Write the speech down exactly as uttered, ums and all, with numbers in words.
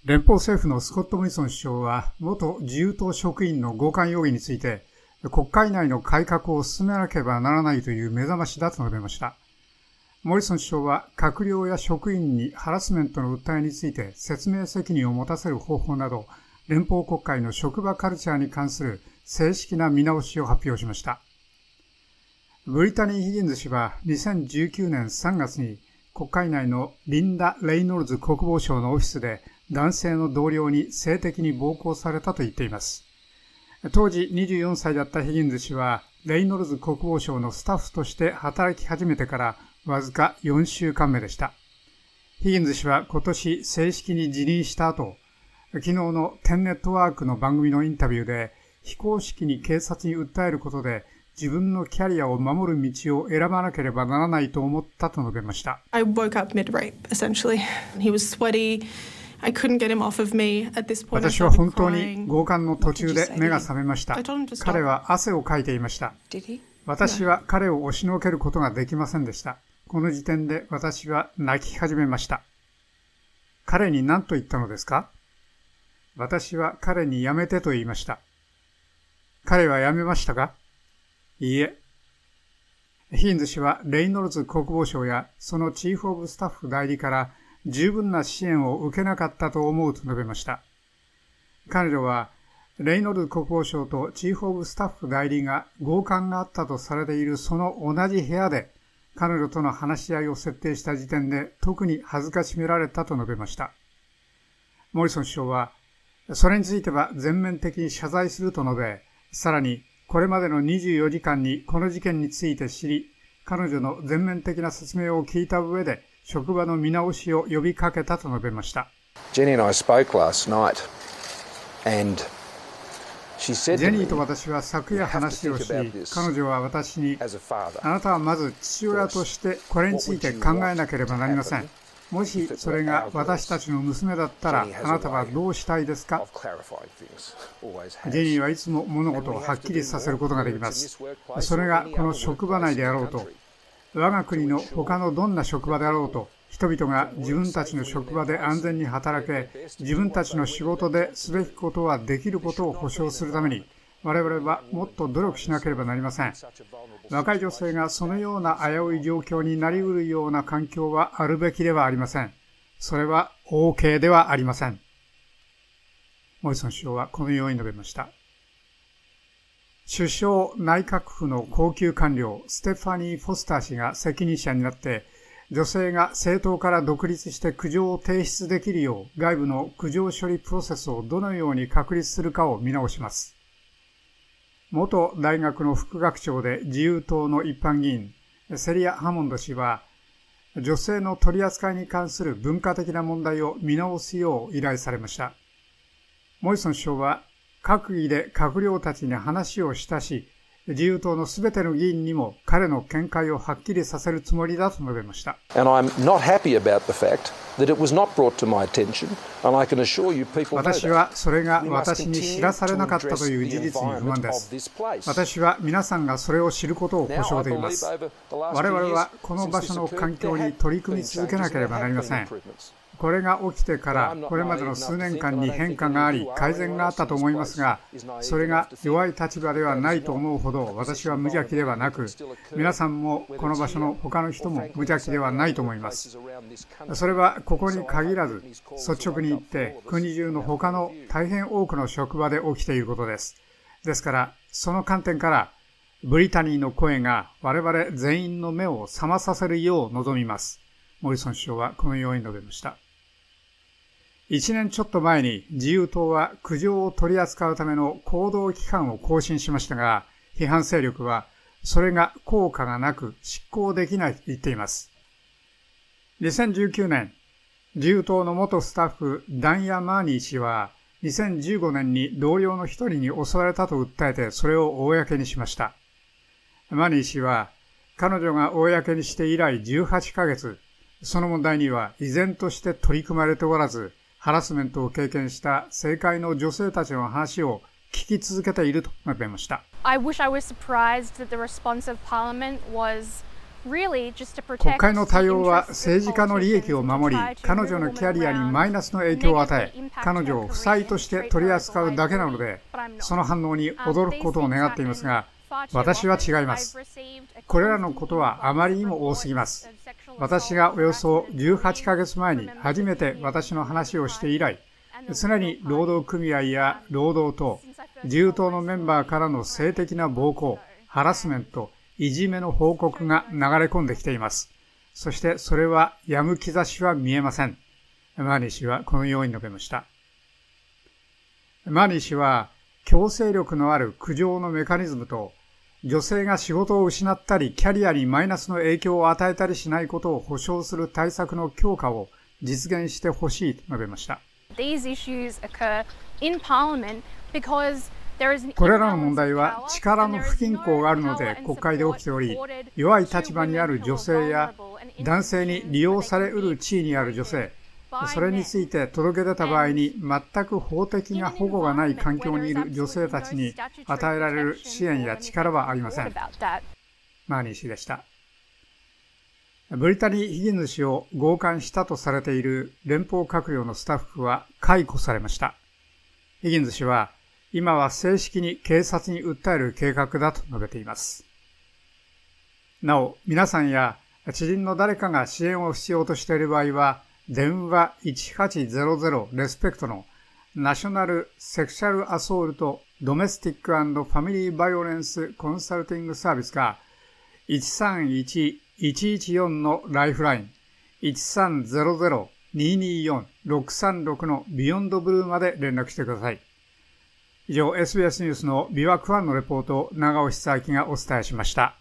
連邦政府のスコット・モリソン首相は、元自由党職員の強姦容疑について、国会内の改革を進めなければならないという目覚ましだと述べました。モリソン首相は、閣僚や職員にハラスメントの訴えについて説明責任を持たせる方法など、連邦国会の職場カルチャーに関する正式な見直しを発表しました。ブリタニー・ヒギンズ氏はにせんじゅうきゅうねんさんがつに国会内のリンダ・レイノルズ国防相のオフィスで男性の同僚に性的に暴行されたと言っています。当時にじゅうよんさいだったヒギンズ氏はレイノルズ国防相のスタッフとして働き始めてからわずかよんしゅうかんめでした。ヒギンズ氏は今年正式に辞任した後、昨日のテンネットワークの番組のインタビューで非公式に警察に訴えることで自分のキャリアを守る道を選ばなければならないと思ったと述べました。 I woke up mid-rape, essentially. He was sweaty. I couldn't get him off of me. At this point, 私は本当に強姦の途中で目が覚めました。彼は汗をかいていました。私は彼を押しのけることができませんでした。この時点で私は泣き始めました。彼に何と言ったのですか？私は彼にやめてと言いました。彼はやめましたか？いいえ。ヒギンズ氏はレイノルズ国防相やそのチーフオブスタッフ代理から十分な支援を受けなかったと思うと述べました。彼女はレイノルズ国防相とチーフオブスタッフ代理が強姦があったとされているその同じ部屋で彼女との話し合いを設定した時点で特に恥ずかしめられたと述べました。モリソン首相はそれについては全面的に謝罪すると述べ、さらにこれまでのにじゅうよじかんにこの事件について知り、彼女の全面的な説明を聞いた上で、職場の見直しを呼びかけたと述べました。 ジェニー and I spoke last night, and she said to me, ジェニーと私は昨夜話をし、彼女は私に、あなたはまず父親としてこれについて考えなければなりません。もしそれが私たちの娘だったら、あなたはどうしたいですか？ジェニーはいつも物事をはっきりさせることができます。それがこの職場内であろうと、我が国の他のどんな職場であろうと、人々が自分たちの職場で安全に働け、自分たちの仕事ですべきことはできることを保証するために、我々はもっと努力しなければなりません。若い女性がそのような危うい状況になりうるような環境はあるべきではありません。それは OK ではありません。モリソン首相はこのように述べました。首相内閣府の高級官僚ステファニー・フォスター氏が責任者になって、女性が政党から独立して苦情を提出できるよう外部の苦情処理プロセスをどのように確立するかを見直します。元大学の副学長で自由党の一般議員、セリア・ハモンド氏は、女性の取り扱いに関する文化的な問題を見直すよう依頼されました。モリソン首相は、閣議で閣僚たちに話をしたし、自由党のすべての議員にも彼の見解をはっきりさせるつもりだと述べました。私はそれが私に知らされなかったという事実に不満です。私は皆さんがそれを知ることを保証できます。我々はこの場所の環境に取り組み続けなければなりません。これが起きてからこれまでの数年間に変化があり改善があったと思いますが、それが弱い立場ではないと思うほど私は無邪気ではなく、皆さんもこの場所の他の人も無邪気ではないと思います。それはここに限らず率直に言って国中の他の大変多くの職場で起きていることです。ですからその観点からブリタニーの声が我々全員の目を覚まさせるよう望みます。モリソン首相はこのように述べました。一年ちょっと前に自由党は苦情を取り扱うための行動期間を更新しましたが、批判勢力はそれが効果がなく執行できないと言っています。にせんじゅうきゅうねん、自由党の元スタッフダンヤ・マーニー氏はにせんじゅうごねんに同僚の一人に襲われたと訴えてそれを公にしました。マーニー氏は彼女が公にして以来じゅうはちかげつ、その問題には依然として取り組まれておらず、ハラスメントを経験した政界の女性たちの話を聞き続けていると述べました。 I wish I was surprised that the response of Parliament was 国会の対応は政治家の利益を守り、彼女のキャリアにマイナスの影響を与え、彼女を負債として取り扱うだけなので、その反応に驚くことを願っていますが、私は違います。これらのことはあまりにも多すぎます。私がおよそじゅうはちかげつまえに初めて私の話をして以来、常に労働組合や労働党、自由党のメンバーからの性的な暴行、ハラスメント、いじめの報告が流れ込んできています。そしてそれは止む兆しは見えません。マーニー氏はこのように述べました。マーニー氏は強制力のある苦情のメカニズムと、女性が仕事を失ったりキャリアにマイナスの影響を与えたりしないことを保障する対策の強化を実現してほしいと述べました。これらの問題は力の不均衡があるので国会で起きており、弱い立場にある女性や男性に利用されうる地位にある女性、それについて届け出た場合に全く法的な保護がない環境にいる女性たちに与えられる支援や力はありません。マーニー氏でした。ブリタニー・ヒギンズ氏を強姦したとされている連邦閣僚のスタッフは解雇されました。ヒギンズ氏は今は正式に警察に訴える計画だと述べています。なお、皆さんや知人の誰かが支援を必要としている場合は、電話いちはちゼロゼロレスペクトのナショナルセクシャルアソールトドメスティック&ファミリーバイオレンスコンサルティングサービスかいちさんいちいちいちよんのライフラインいちさんゼロゼロにーにーよんろくさんろくのビヨンドブルーまで連絡してください。以上 エスビーエス ニュースのビワクワンのレポートを長尾久明がお伝えしました。